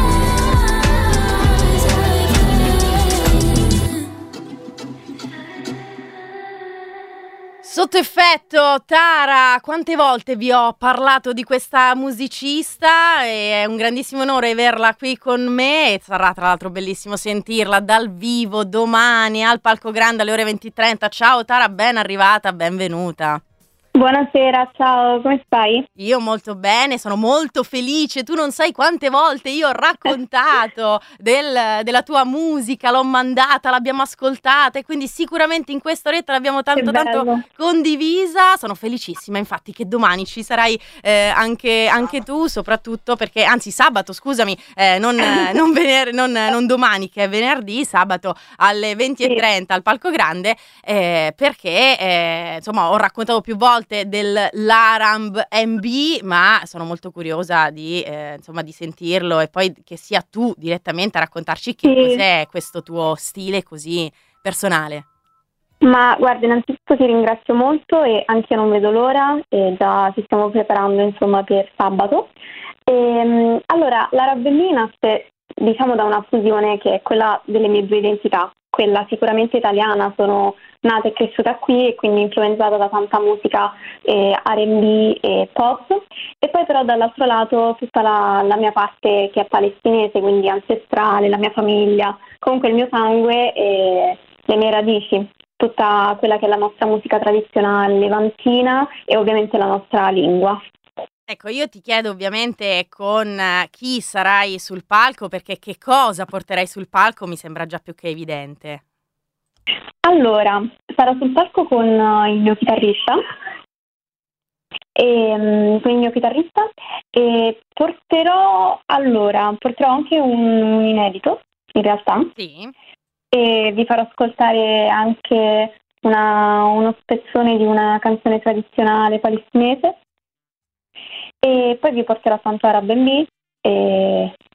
Sotto effetto, Tara, quante volte vi ho parlato di questa musicista e è un grandissimo onore averla qui con me e sarà tra l'altro bellissimo sentirla dal vivo domani al Palco Grande alle ore venti e trenta. Ciao Tara, ben arrivata, benvenuta. Buonasera, ciao, come stai? Io molto bene, sono molto felice. Tu non sai quante volte io ho raccontato del- della tua musica, l'ho mandata, l'abbiamo ascoltata e quindi sicuramente in questa oretta l'abbiamo tanto Che bello. tanto condivisa. Sono felicissima infatti che domani ci sarai eh, anche, anche tu, soprattutto perché, anzi sabato, scusami, eh, non, eh, non, vener- non- non domani che è venerdì, sabato alle venti e trenta al Palco Grande, eh, perché eh, insomma ho raccontato più volte dell'Aramb M B, ma sono molto curiosa di, eh, insomma, di sentirlo e poi che sia tu direttamente a raccontarci che Sì. cos'è questo tuo stile così personale. Ma guarda, innanzitutto ti ringrazio molto e anche io non vedo l'ora e già ci stiamo preparando insomma per sabato. Ehm, allora, l'Arab M B nasce diciamo da una fusione che è quella delle mie due identità, quella sicuramente italiana, sono nata e cresciuta qui e quindi influenzata da tanta musica eh, R and B e pop, e poi però dall'altro lato tutta la, la mia parte che è palestinese, quindi ancestrale, la mia famiglia, comunque il mio sangue e le mie radici, tutta quella che è la nostra musica tradizionale levantina e ovviamente la nostra lingua. Ecco, io ti chiedo ovviamente con eh, chi sarai sul palco, perché che cosa porterai sul palco mi sembra già più che evidente. Allora, sarò sul palco con uh, il mio chitarrista, e, um, con il mio chitarrista e porterò, allora, porterò anche un, un inedito, in realtà, Sì. e vi farò ascoltare anche una- uno spezzone di una canzone tradizionale palestinese, e poi vi porterò tanto Arab M B e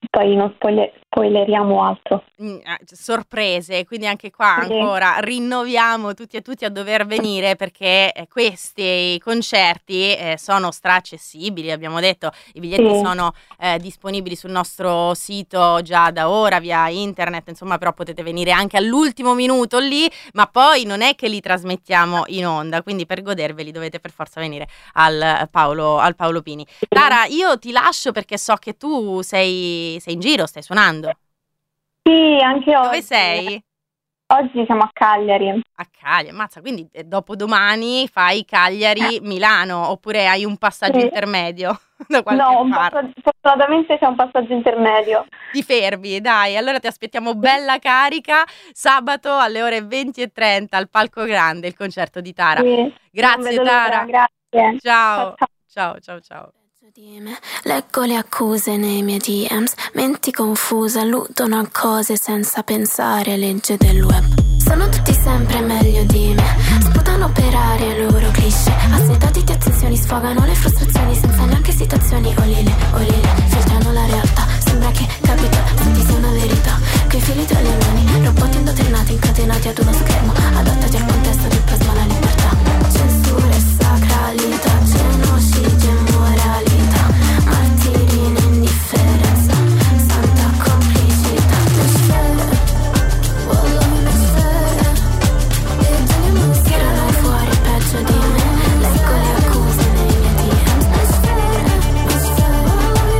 poi non spoiler- spoileriamo altro. Mm, eh, sorprese, quindi anche qua Sì. ancora rinnoviamo tutti e tutti a dover venire, perché eh, questi concerti eh, sono straccessibili, abbiamo detto, i biglietti Sì. sono eh, disponibili sul nostro sito già da ora via internet, insomma, però potete venire anche all'ultimo minuto lì, ma poi non è che li trasmettiamo in onda, quindi per goderveli dovete per forza venire al Paolo, al Paolo Pini. Tara, io ti lascio perché so che tu sei, sei in giro, stai suonando. Sì, anche oggi. Dove sei? Oggi siamo a Cagliari. A Cagliari, mazza, quindi eh, dopodomani fai Cagliari-Milano, oppure hai un passaggio Sì. intermedio da qualche No, un parte? passaggio- fortunatamente c'è un passaggio intermedio. Ti fermi, dai, allora ti aspettiamo bella carica sabato alle ore venti e trenta al Palco Grande, il concerto di Tara. Sì, non Grazie vedo l'ora, Tara. grazie. Ciao. Ciao, Ciao, ciao, ciao. Di me. Leggo le accuse nei miei D Ms, menti confuse alludono a cose senza pensare, legge del web. Sono tutti sempre meglio di me, sputano per aria i loro cliché, assetati di attenzioni, sfogano le frustrazioni senza neanche citazioni, olile, olile, filtrano la realtà, sembra che capita, senti sia una verità, che i fili tra le mani, robot indotrinati, incatenati ad uno schermo, adattati al contesto che plasma la libertà, censura e sacralità, genocidi e moralità, martiri in indifferenza, santa complicità, mestiere, wallah mestiere, e teniamo tirano fuori peggio di me, leggo le accuse nei miei D M, mestiere, mestiere, wallah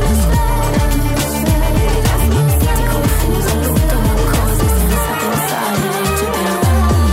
mestiere, ti confuso, alludono cose senza pensare, legge del web.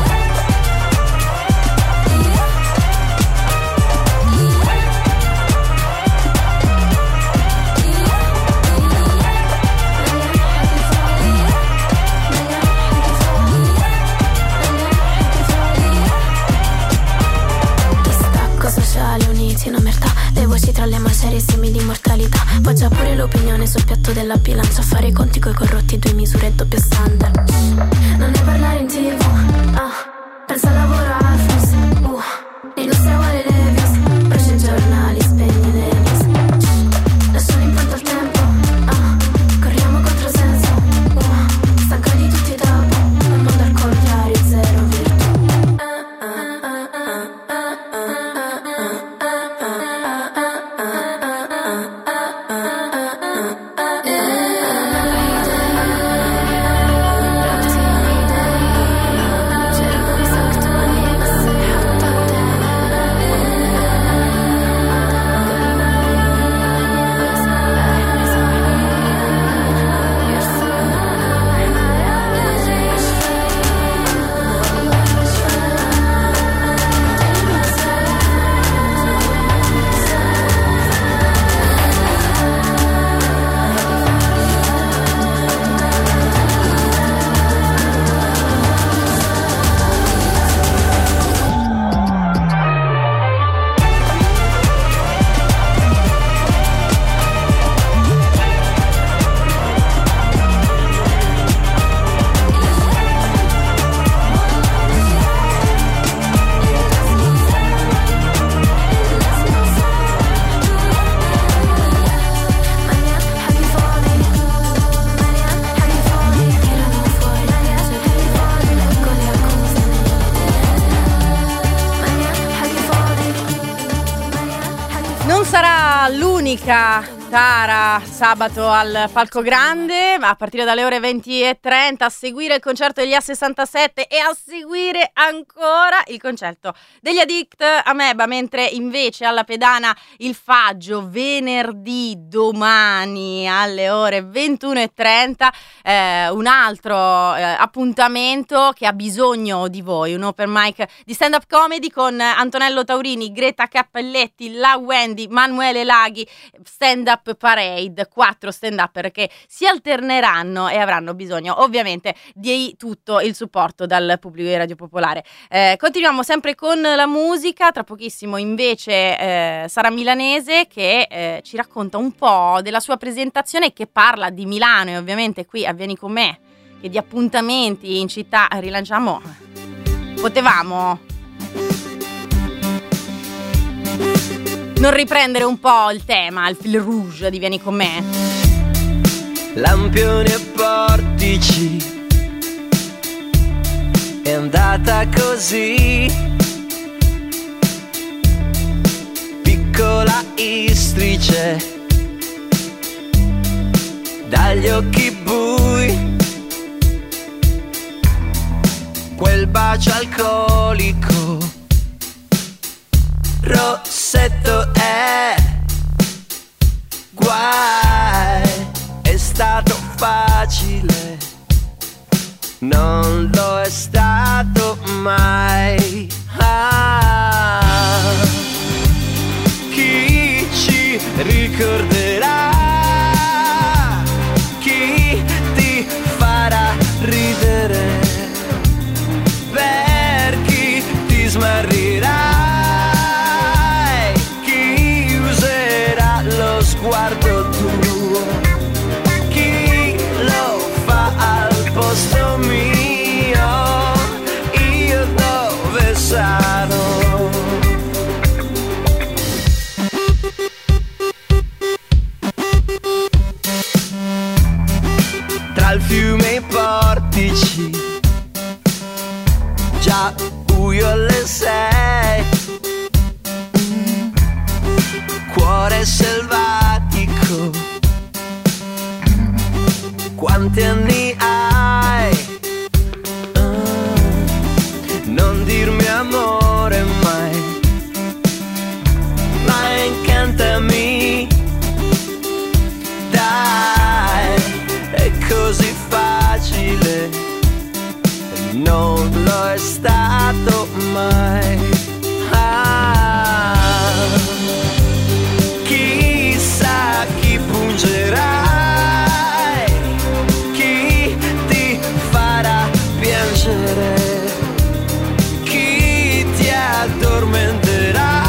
Distacco sociale, uniti in omertà, le voci tra le macerie simili immortalità, poggia pure l'opinione sul piatto della bilancia, fare i conti coi corrotti, due misure e doppio standard. Non ne parlare in tv, ah, pensa al lavoro a Alphonse, uh, l'industria vuole Levios, brucia i giornali, spegni le news, lasciano impronta al tempo, ah, corriamo controsenso, uh, stanca di tutti dopo, il mondo al contrario, zero virtù. Non sarà l'unica Tara sabato al Palco Grande, ma a partire dalle ore venti e trenta a seguire il concerto degli A sessantasette e a seguire ancora il concerto degli Addict Ameba, mentre invece alla Pedana il Faggio venerdì domani alle ore ventuno e trenta, eh, un altro eh, appuntamento che ha bisogno di voi, un open mic di stand up comedy con Antonello Taurini, Greta Cappelletti, la Wendy, Manuele Laghi, stand up parade, quattro stand up che si alterneranno e avranno bisogno ovviamente di tutto il supporto dal pubblico di Radio Popolare. Eh, continuiamo sempre con la musica, tra pochissimo invece eh, Sara Milanese che eh, ci racconta un po' della sua presentazione, che parla di Milano e ovviamente qui a Vieni con me, che di appuntamenti in città rilanciamo, potevamo non riprendere un po' il tema, il fil rouge di Vieni con me? lampioni e portici, è andata così. Piccola istrice dagli occhi bui, quel bacio alcolico, rossetto è guai, è stato facile, non lo è stato mai. Ah, chi ci ricorderà? Chi ti farà ridere? Per chi ti smarrirai? Chi userà lo sguardo tuo? Chi lo fa al posto mio? Io dove sarò? Tra il fiume e i portici, già buio alle sei, cuore selvatico, quanti anni hai? Ah, non dirmi amore mai, ma incantami, dai, è così facile, non lo è stato mai. Ah, chissà chi pungerai, chi ti farà piangere, chi ti addormenterà,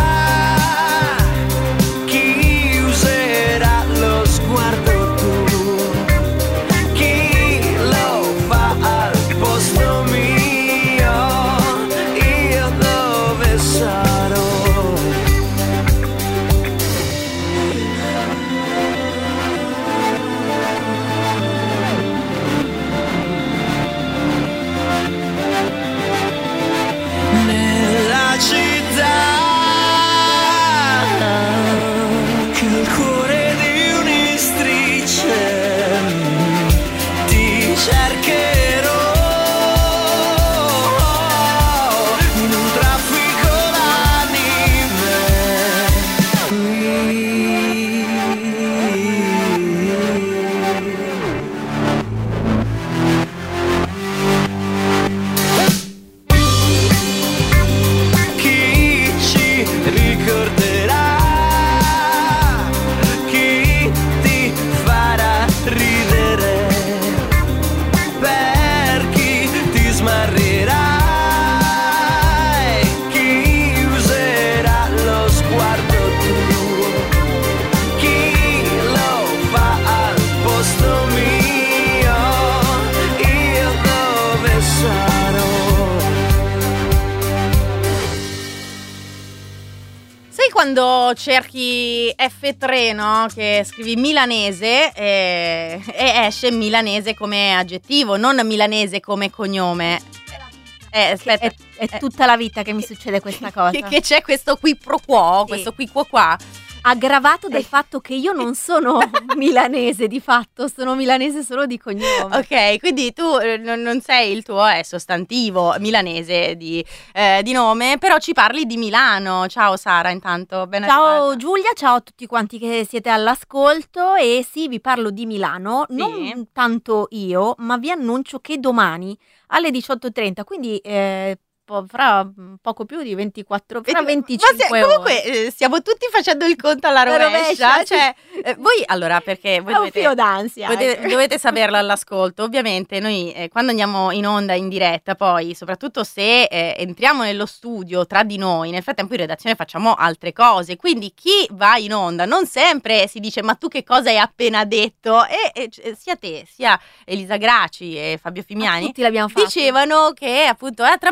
chi userà lo sguardo tuo, chi lo fa al posto mio, io dove sarò? Nella città che il cuore di un'istrice, ti cercherò in un traffico d'anime. Chi ci ricorderà? Chi ti farà ridere? Per chi ti smarrirai? Chi userà lo sguardo tuo? Chi lo fa al posto mio? Io dove sarò? Sai quando cerchi effe tre, no? Che scrivi milanese e, e esce milanese come aggettivo, non milanese come cognome. Eh, aspetta, È, è tutta la vita che mi succede questa cosa. che, che c'è questo qui pro quo, questo qui qua qua. Aggravato dal fatto che io non sono milanese di fatto, sono milanese solo di cognome. Ok, quindi tu eh, non, non sei, il tuo è sostantivo milanese di, eh, di nome, però ci parli di Milano. Ciao Sara, intanto, ben Ciao arrivata. Giulia, ciao a tutti quanti che siete all'ascolto e sì, vi parlo di Milano, Sì. non tanto io, ma vi annuncio che domani alle diciotto e trenta, quindi eh, po- fra mm, poco più di ventiquattro, fra venticinque Ma se- ore. comunque eh, stiamo tutti facendo il conto alla La rovescia, rovescia, cioè eh, voi allora perché voi È un dovete, filo d'ansia. dovete, ecco. dovete saperlo all'ascolto. Ovviamente noi eh, quando andiamo in onda in diretta, poi soprattutto se eh, entriamo nello studio tra di noi, nel frattempo in redazione facciamo altre cose, quindi chi va in onda non sempre si dice ma tu che cosa hai appena detto, e, e c- sia te sia Elisa Graci e Fabio Ma Fimiani tutti l'abbiamo fatto. dicevano che appunto eh, tra meno di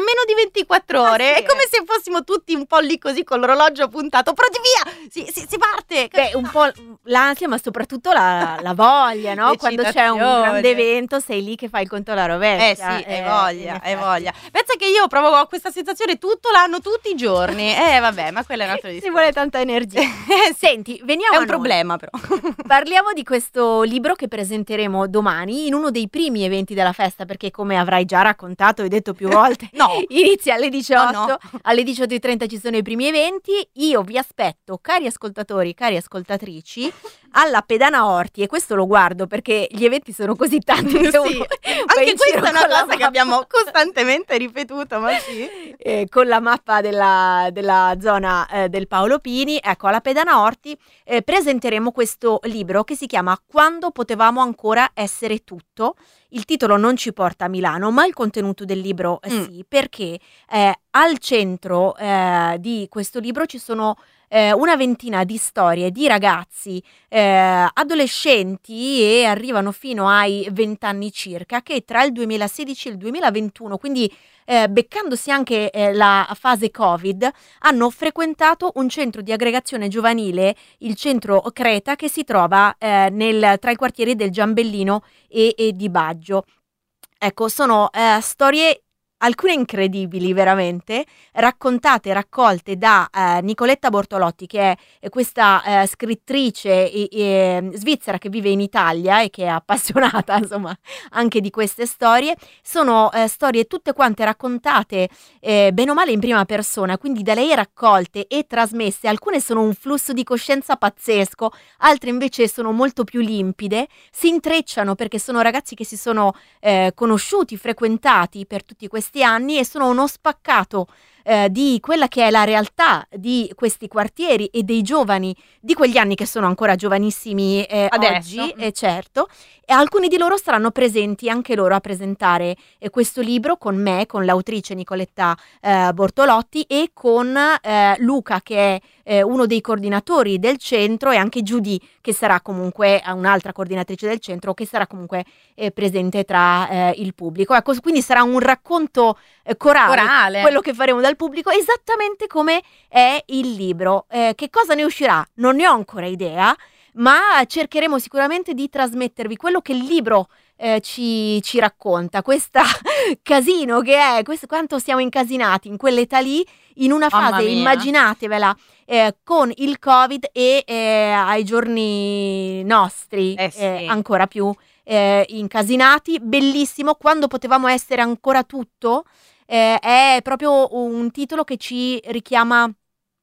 ventiquattro ore. Ah, sì, è come eh. se fossimo tutti un po' lì così con l'orologio puntato. Pronti via! Si, si, si parte! Beh, un po' l'ansia, ma soprattutto la, la voglia, no? Quando c'è un L'eccitazione. grande evento sei lì che fai il conto alla rovescia. Eh sì, hai voglia, in hai effetti. voglia. Pensa che io provo questa sensazione tutto l'anno, tutti i giorni. Eh vabbè, ma quella è un'altra Ci discorso. vuole tanta energia. Senti, veniamo È a un noi. problema però. Parliamo di questo libro che presenteremo domani in uno dei primi eventi della festa, perché come avrai già raccontato e detto più volte, No. inizia alle diciotto, No, no. alle diciotto e trenta ci sono i primi eventi. Io vi aspetto, cari ascoltatori, cari ascoltatrici, alla Pedana Orti, e questo lo guardo perché gli eventi sono così tanti che Sì. uno va Anche in questa giro è una con la cosa che mappa. abbiamo costantemente ripetuto, ma sì. Eh, con la mappa della, della zona eh, del Paolo Pini. Ecco, alla Pedana Orti eh, presenteremo questo libro che si chiama Quando potevamo ancora essere tutto. Il titolo non ci porta a Milano, ma il contenuto del libro eh, Mm. sì, perché eh, al centro eh, di questo libro ci sono eh, una ventina di storie di ragazzi eh, adolescenti, e arrivano fino ai vent'anni circa, che tra il duemilasedici e il duemilaventuno, quindi eh, beccandosi anche eh, la fase Covid, hanno frequentato un centro di aggregazione giovanile, il centro Creta, che si trova eh, nel, tra i quartieri del Giambellino e, e di Baggio. Ecco, sono eh, storie, alcune incredibili veramente, raccontate, raccolte da eh, Nicoletta Bortolotti, che è, è questa eh, scrittrice e, e, svizzera che vive in Italia e che è appassionata, insomma, anche di queste storie. Sono eh, storie tutte quante raccontate eh, bene o male in prima persona, quindi da lei raccolte e trasmesse. Alcune sono un flusso di coscienza pazzesco, altre invece sono molto più limpide, si intrecciano perché sono ragazzi che si sono eh, conosciuti, frequentati per tutti questi anni, e sono uno spaccato eh, di quella che è la realtà di questi quartieri e dei giovani di quegli anni, che sono ancora giovanissimi eh, Adesso. oggi, eh, certo, e alcuni di loro saranno presenti anche loro a presentare eh, questo libro con me, con l'autrice Nicoletta eh, Bortolotti, e con eh, Luca, che è eh, uno dei coordinatori del centro, e anche Giudy, che sarà comunque eh, un'altra coordinatrice del centro, che sarà comunque eh, presente tra eh, il pubblico. Ecco, quindi sarà un racconto eh, corale, Corale. quello che faremo dal pubblico, esattamente come è il libro. Eh, che cosa ne uscirà? Non ne ho ancora idea, ma cercheremo sicuramente di trasmettervi quello che il libro eh, ci, ci racconta, questa casino che è, questo, quanto siamo incasinati in quell'età lì, in una Mamma fase, mia. immaginatevela, eh, con il Covid e eh, ai giorni nostri Eh sì. eh, ancora più eh, incasinati. Bellissimo, Quando potevamo essere ancora tutto. Eh, è proprio un titolo che ci richiama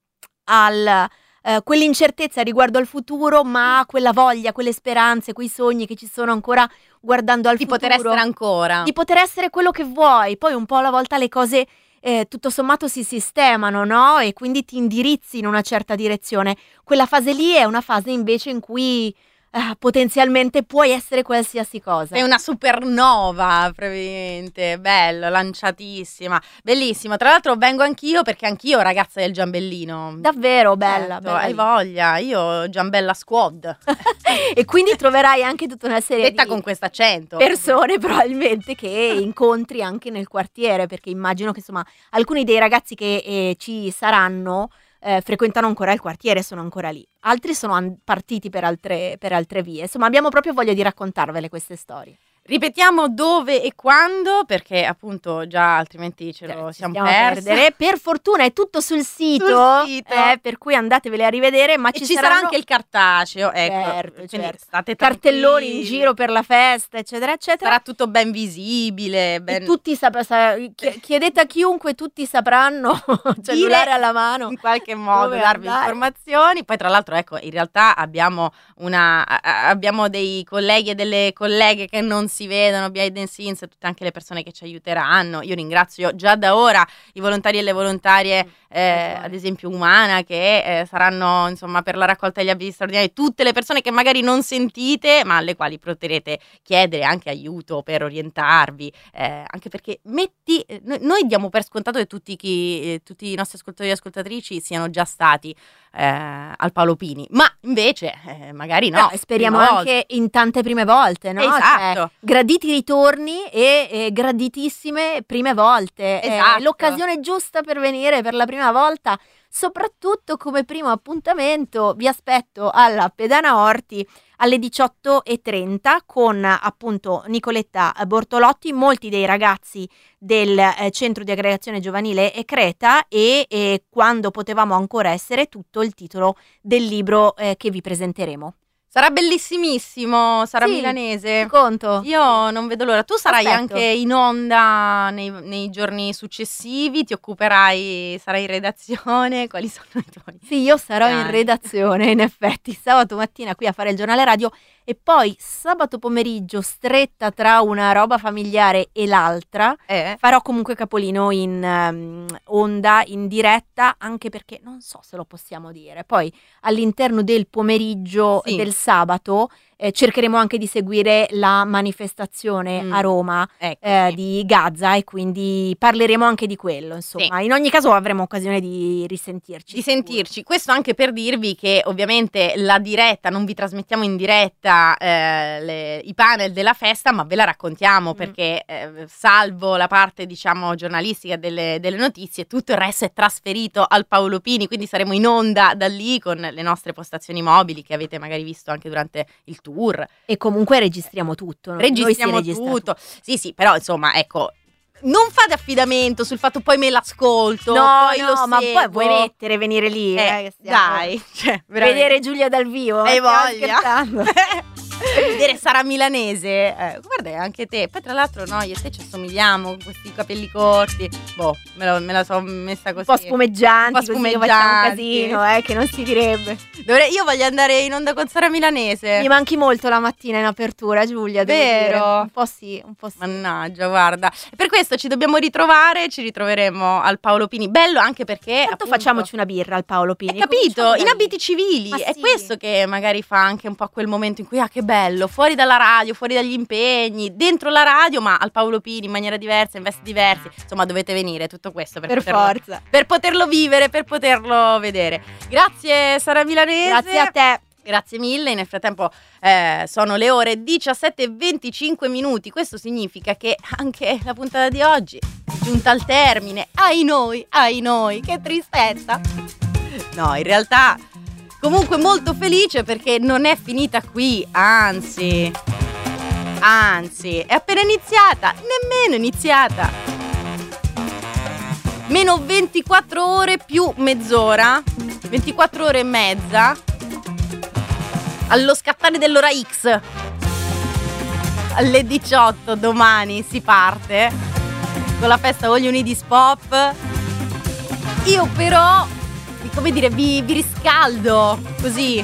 al eh, quell'incertezza riguardo al futuro, ma quella voglia, quelle speranze, quei sogni che ci sono ancora guardando al Di futuro, poter essere ancora. di poter essere quello che vuoi. Poi un po' alla volta le cose eh, tutto sommato si sistemano, no? E quindi ti indirizzi in una certa direzione. Quella fase lì è una fase invece in cui eh, potenzialmente puoi essere qualsiasi cosa. Sei una supernova, praticamente. Bello, lanciatissima. Bellissimo. Tra l'altro vengo anch'io, perché anch'io ragazza del Giambellino. Davvero bella, Certo, bella hai lì. voglia. Io Giambella Squad. E quindi troverai anche tutta una serie Detta di con questo accento. persone probabilmente che incontri anche nel quartiere, perché immagino che insomma alcuni dei ragazzi che eh, ci saranno eh, frequentano ancora il quartiere, sono ancora lì, altri sono an- partiti per altre, per altre vie. Insomma, abbiamo proprio voglia di raccontarvele queste storie. Ripetiamo dove e quando, perché appunto già altrimenti ce lo Cioè, ci siamo stiamo a persi. perdere. Per fortuna è tutto sul sito, Sul sito. eh, per cui andatevele a rivedere, ma E ci, ci sarà saranno anche il cartaceo, ecco. Certo, Quindi certo. state cartelloni in tranquilli. giro per la festa, eccetera, eccetera. Sarà tutto ben visibile, ben... E tutti sap- sa- chi- chiedete a chiunque, tutti sapranno, cellulare alla mano, in qualche modo dove darvi andare. informazioni. Poi tra l'altro ecco, in realtà abbiamo una a- a- abbiamo dei colleghi e delle colleghe che non si vedono, behind the scenes, e tutte anche le persone che ci aiuteranno. Io ringrazio già da ora i volontari e le volontarie, eh, ad esempio Umana, che eh, saranno insomma per la raccolta degli abiti straordinari, tutte le persone che magari non sentite ma alle quali potrete chiedere anche aiuto per orientarvi, eh, anche perché metti eh, noi, noi diamo per scontato che tutti, chi, eh, tutti i nostri ascoltatori e ascoltatrici siano già stati eh, al Paolo Pini, ma invece eh, magari no. No, e speriamo prima anche in tante prime volte, no? Esatto. Cioè, graditi ritorni e, e graditissime prime volte. Esatto. È l'occasione giusta per venire per la prima volta, soprattutto come primo appuntamento. Vi aspetto alla Pedana Orti alle diciotto e trenta con appunto Nicoletta Bortolotti, molti dei ragazzi del eh, centro di aggregazione giovanile e Creta e, e quando potevamo ancora essere, tutto il titolo del libro eh, che vi presenteremo. Sarà bellissimissimo, sarà Sì, milanese. ti conto. Io non vedo l'ora. Tu sarai Aspetto. anche in onda nei, nei giorni successivi, ti occuperai, sarai in redazione, quali sono i tuoi? Sì, io sarò in piani? redazione, in effetti, sabato mattina qui a fare il giornale radio e poi sabato pomeriggio, stretta tra una roba familiare e l'altra, Eh? farò comunque capolino in ehm, onda, in diretta, anche perché non so se lo possiamo dire. Poi all'interno del pomeriggio Sì. del sabato eh, cercheremo anche di seguire la manifestazione Mm. a Roma Ecco, eh, sì. di Gaza e quindi parleremo anche di quello, insomma. In ogni caso avremo occasione di risentirci. Di sentirci, questo anche per dirvi che ovviamente la diretta, non vi trasmettiamo in diretta eh, le- i panel della festa, ma ve la raccontiamo perché eh, salvo la parte diciamo giornalistica delle, delle notizie, tutto il resto è trasferito al Paolo Pini, quindi saremo in onda da lì con le nostre postazioni mobili che avete magari visto anche durante il tour. E comunque registriamo tutto. no? Noi si Registriamo registra tutto. Sì, sì, però insomma, ecco, non fate affidamento sul fatto poi me l'ascolto, No, poi no, lo ma seguo. poi vuoi mettere venire lì? Eh, eh, che stiamo- dai, cioè, veramente. vedere Giulia dal vivo? Hai stiamo voglia? scherzando? Vedere Sara Milanese, eh, guarda anche te. Poi tra l'altro no, io e te ci assomigliamo con questi capelli corti. Boh, me la, me la sono messa così. Un po' spumeggianti, Un po' così che facciamo un spumeggianti. casino, eh, che non si direbbe. Dovrei- io voglio andare in onda con Sara Milanese. Mi manchi molto la mattina in apertura, Giulia, devo Vero? dire. Un po' sì, un po' sì. Mannaggia, guarda. Per questo ci dobbiamo ritrovare, ci ritroveremo al Paolo Pini. Bello anche perché Tanto appunto, facciamoci una birra al Paolo Pini. Hai capito? Cominciamo da In lì. abiti civili. Ma È sì. questo che magari fa anche un po' quel momento in cui, ah, che bello, fuori dalla radio, fuori dagli impegni, dentro la radio, ma al Paolo Pini in maniera diversa, in vesti diversi. Insomma, dovete venire, tutto questo per, Per poterlo, forza. per poterlo vivere, per poterlo vedere. Grazie Sara Milanese. Grazie a te. Grazie mille, nel frattempo eh, sono le ore diciassette e venticinque minuti, questo significa che anche la puntata di oggi è giunta al termine, ai noi, ai noi, che tristezza. No, in realtà comunque molto felice perché non è finita qui, anzi, anzi, è appena iniziata, nemmeno iniziata. Meno ventiquattro ore più mezz'ora, ventiquattro ore e mezza. Allo scattare dell'ora X alle diciotto domani si parte con la festa All You Need Is Pop. Io però, come dire, vi, vi riscaldo così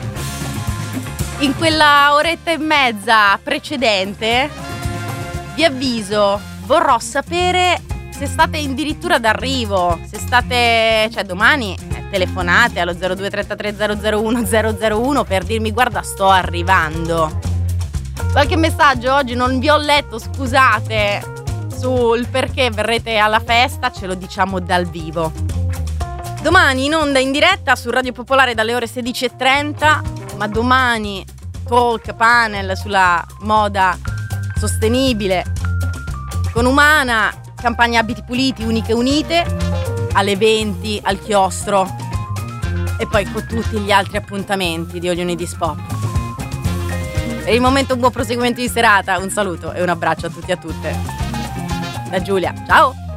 in quella oretta e mezza precedente. Vi avviso, vorrò sapere se state addirittura d'arrivo, se state, cioè domani eh, telefonate allo zero due trentatré zero zero uno zero zero uno per dirmi guarda sto arrivando. Qualche messaggio oggi non vi ho letto, scusate, sul perché verrete alla festa, ce lo diciamo dal vivo. Domani in onda in diretta su Radio Popolare dalle ore sedici e trenta, ma domani talk, panel sulla moda sostenibile con Umana, campagna Abiti Puliti, Uniche Unite, alle venti al chiostro e poi con tutti gli altri appuntamenti di All You Need Is Pop. Per il momento un buon proseguimento di serata, un saluto e un abbraccio a tutti e a tutte. Da Giulia, ciao!